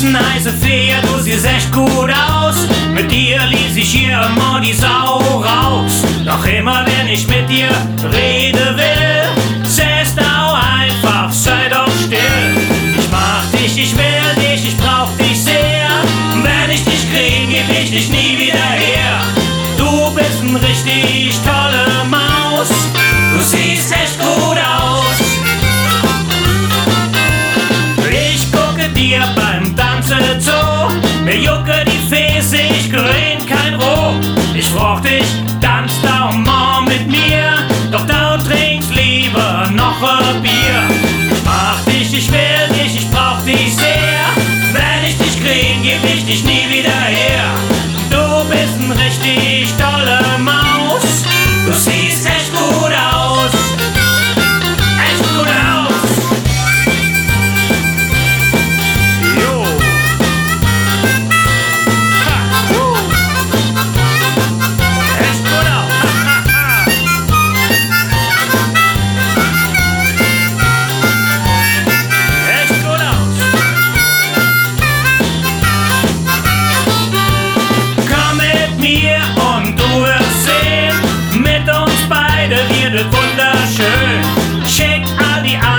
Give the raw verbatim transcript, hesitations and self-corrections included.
heiße Fee, du siehst echt gut aus. Mit dir ließ ich hier immer die Sau raus. Doch immer wenn ich mit dir rede will, sagst du einfach, sei doch still. Ich mach dich, ich will dich, ich brauch dich sehr. Wenn ich dich krieg, geb ich dich nie wieder her. Du bist ein richtig tolle Maus, du siehst echt gut aus. Ich gucke dir beim Tanzen zu, mir jucke die Fäße, ich grin kein Roh. Ich frag dich, tanzt da mal mit mir, doch du trinkst lieber noch ein Bier. Ich mach dich, ich will dich, ich brauch dich sehr. Wenn ich dich krieg, geb ich dich nie wieder her. Du bist ein richtig tolle Maus, du siehst echt gut aus. Echt gut aus. Jo. Ha. Uh. Echt gut aus. Ha, ha, ha. Echt gut aus. Komm mit mir und du wirst sehen, mit uns beide wird es wunderschön. Schick all die